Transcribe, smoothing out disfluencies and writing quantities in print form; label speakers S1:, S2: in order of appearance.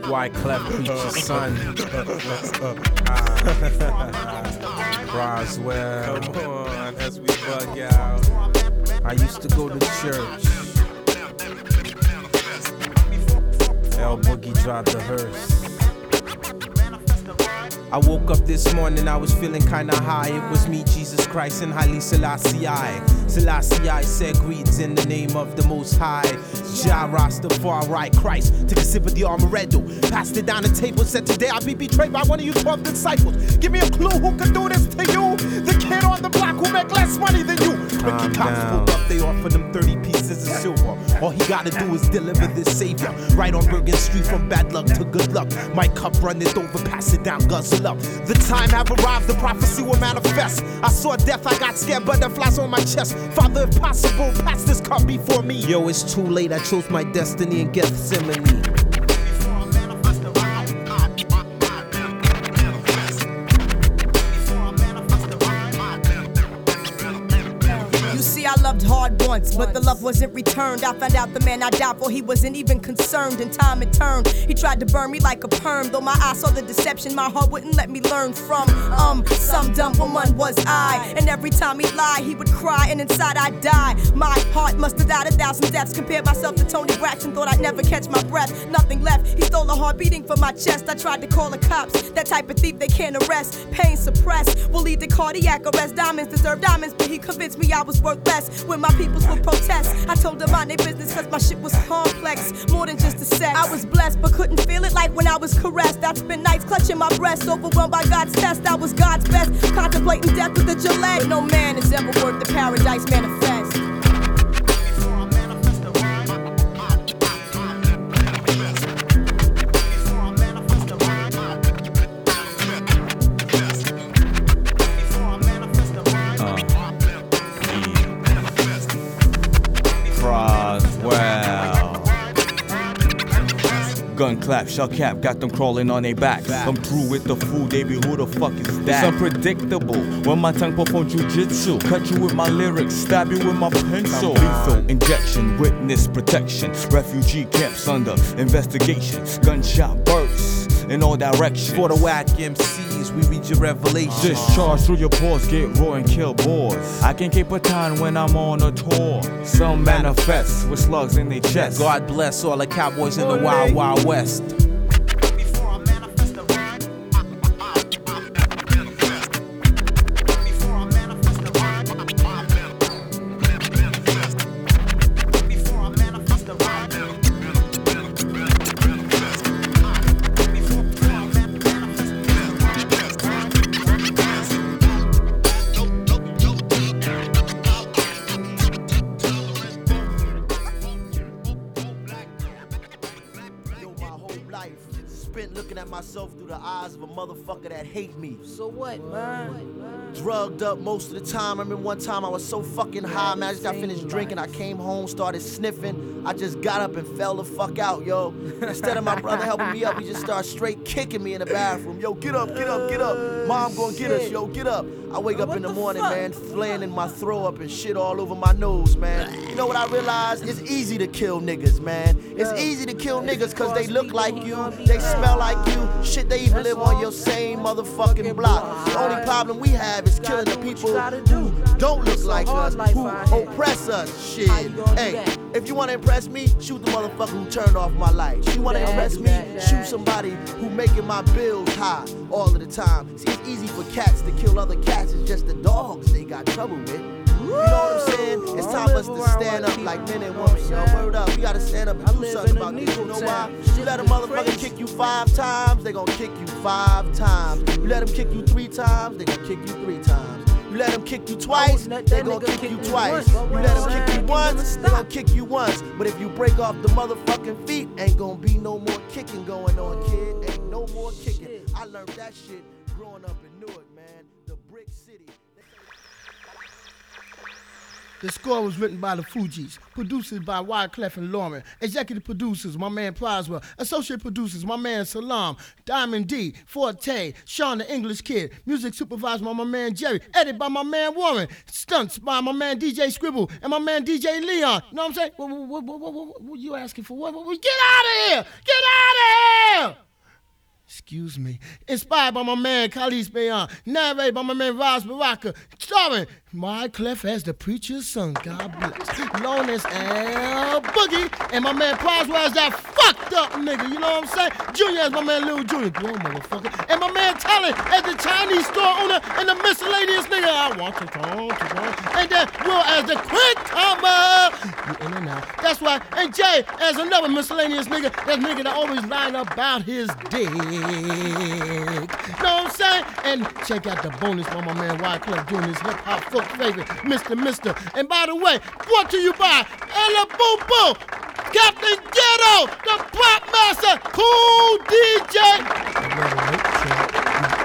S1: Wyclef Preacher's son. Roswell.
S2: Come on, as we bug out.
S1: I used to go to church. El Boogie drive the hearse. I woke up this morning, I was feeling kinda high. It was me, Jesus Christ, and Haile Selassie I. Selassie I said greetings in the name of the Most High. Jah Rastafari Christ, took a sip of the Amaretto, passed it down the table, said today I'll be betrayed by one of you 12 disciples. Give me a clue who could do this to you. The kid on the block who make less money than you. Ricky Cox pulled up, they offered him 30 pieces of silver. All he gotta do is deliver this savior. Right on Bergen Street from bad luck to good luck. My cup runneth over, pass it down, guzzle up. The time have arrived, the prophecy will manifest. I saw death, I got scared, butterflies on my chest. Father, if possible, pass this cup before me. Yo, it's too late, I chose my destiny in Gethsemane.
S3: I loved hard once, but the love wasn't returned. I found out the man I died for, he wasn't even concerned. In time it turned, he tried to burn me like a perm. Though my eyes saw the deception, my heart wouldn't let me learn from some dumb woman was I. And every time he lied, he would cry, and inside I'd die. My heart must have died 1,000 deaths. Compared myself to Tony Braxton, thought I'd never catch my breath. Nothing left, he stole a heart beating from my chest. I tried to call the cops, that type of thief they can't arrest. Pain suppressed, will lead to cardiac arrest. Diamonds deserve diamonds, but he convinced me I was worthless. When my peoples would protest, I told them mind their business cause my shit was complex, more than just a sex. I was blessed but couldn't feel it like when I was caressed. I'd spend nights clutching my breast, overwhelmed by God's test. I was God's best, contemplating death with a Gillette. No man is ever worth the paradise manifest.
S4: Gun clap, shell cap, got them crawling on their backs. Come through with the food, they be who the fuck is that? It's unpredictable when my tongue perform jujitsu. Cut you with my lyrics, stab you with my pencil. Lethal injection, witness protection. Refugee camps under investigation. Gunshot bursts in all directions.
S1: For the whack MCs, we read your revelation.
S4: Discharge through your pores, get raw and kill boys. I can keep a time when I'm on a tour. Some manifest with slugs in their chest.
S1: God bless all the cowboys in the wild, wild west.
S5: Through the eyes of a motherfucker that hate me.
S6: So what, man?
S5: Drugged up most of the time. I remember one time I was so fucking high, man. I just got finished drinking. I came home, started sniffing. I just got up and fell the fuck out, yo. Instead of my brother helping me up, he just started straight kicking me in the bathroom. Yo, get up, get up, get up. Mom gonna get us, yo, get up. I wake up in the morning, man, flaying in my throw up and shit all over my nose, man. You know what I realized? It's easy to kill niggas, man. It's easy to kill niggas cause they look like you, they smell like you. Shit, they even live on your same motherfucking block. The only problem we have is killing the people who don't look like us, who oppress us. Shit. Hey, if you wanna impress me, shoot the motherfucker who turned off my lights. You wanna impress me, shoot somebody who making my bills high all of the time. See, it's easy for cats to kill other cats. It's just the dogs they got trouble with. You know what I'm saying? It's time for us to stand up like men and women. Yo, word up. We gotta stand up and do something about this. You know why? You let a motherfucker kick you 5 times, they gon' kick you 5 times. You let them kick you 3 times, they gon' kick you 3 times. You let them kick you twice, they gon' kick you twice. You let them kick you once, they gon' kick you once. But if you break off the motherfucking feet, ain't gon' be no more kicking going on, kid. Ain't no more kicking. I learned that shit growing up in Newark, man. The Brick City.
S7: The score was written by the Fugees, produced by Wyclef and Lauren, executive producers, my man Plazma, associate producers, my man Salam, Diamond D, Forte, Sean the English Kid, music supervised by my man Jerry, edited by my man Warren, stunts by my man DJ Scribble, and my man DJ Leon. You know what I'm saying? What you asking for? What? Get out of here! Get out of here! Yeah! Excuse me. Inspired by my man Khalis Bayan. Narrated by my man Raz Baraka. Starring Wyclef as the preacher's son. God bless. Known as L Boogie. And my man Proswell as that fucked up nigga. You know what I'm saying? Junior as my man Lil Junior. Go on, motherfucker. And my man Talent as the Chinese store owner and the miscellaneous nigga. I want to go. And then Will as the quick comer. You in and out. That's why. And Jay as another miscellaneous nigga. That nigga that always lying about his dick. Know what I'm saying? And check out the bonus by my man Wyclef doing his hip hop folk favorite, Mr. And by the way, brought to you by Ella Boo Boo, Captain Ghetto, the Pop Master, Cool DJ.